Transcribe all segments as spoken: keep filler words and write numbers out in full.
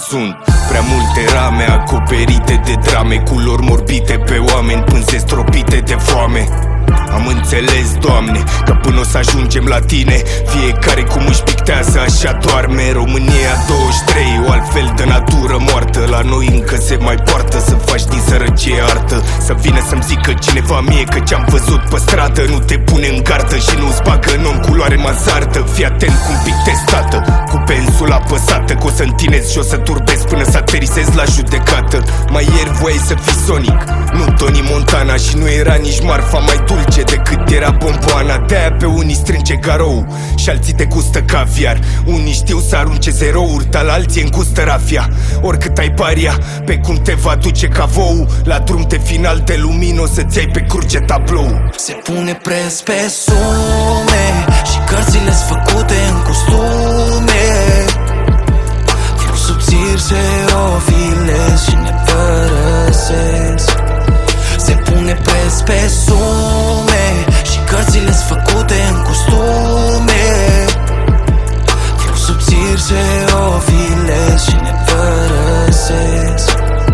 sunt prea multe rame acoperite de drame, culori morbite pe oameni, pânze stropite de foame. Am înțeles, Doamne, că până o să ajungem la Tine, fiecare cum își pictează, așa doarme. România douăzeci și trei, o altfel de natură moartă. La noi încă se mai poartă să faci din sărăcie artă. Să vină să-mi zică cineva mie că ce-am văzut pe stradă nu te pune în gardă și nu-ți bagă în culoare mazardă. Fii atent cum pictezi, tată, cu pensula apăsată, că o să întinezi și o să turbezi până să aterisezi la judecată. Mai ieri voiai să fii Sonic, nu Tony Montana, și nu era nici marfa mai dulce decât era bomboana. De-aia pe unii strânge garou și alții te gustă caviar. Unii știu să arunce zerouri, dar la alții îngustă rafia. Oricât ai paria, pe cum te va duce cavou, la drum de final de lumină o să-ți ai pe cruce tablou. Se pune preț pe sume și cărțile-s făcute în costume. Flow subțiri se ofilez și ne părăsesc. Se pune preț pe sume și cărțile-s făcute în costume. Flow subțiri se ofilez și ne părăsesc.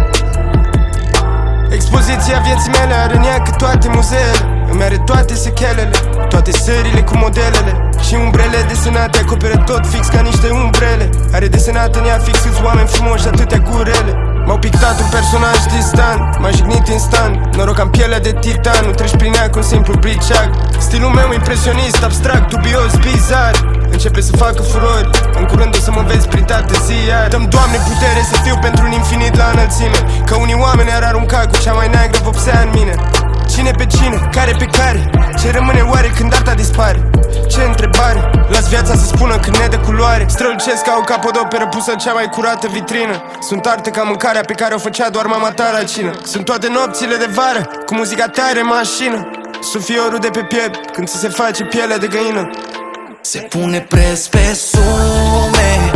Expoziția vieții mele are în ea că toate muzeele. Îmi are toate sechelele, toate sările cu modelele și umbrele desenate acoperă tot fix ca niște umbrele. Are desenat în ea fix câți oameni frumoși și atâtea gurele. M-au pictat un personaj distant, m-a jignit instant. Noroc am pielea de titan, nu treci prin ea cu un simplu briceag. Stilul meu impresionist, abstract, dubios, bizar, începe să facă furori. În curând o să mă vezi printate ziar. Dăm, Doamne, putere să fiu pentru un infinit la înălțime, că unii oameni ar arunca cu cea mai neagră vopsea în mine. Cine pe cine, care pe care, ce rămâne oare când arta dispare? Ce întrebare, las viața să spună când ne dă culoare. Strălucesc ca o capodoperă pusă în cea mai curată vitrină. Sunt artă ca mâncarea pe care o făcea doar mama ta la cină. Sunt toate nopțile de vară, cu muzica tare în mașină. Sufiorul de pe piept, când ți se face pielea de găină. Se pune preț pe sume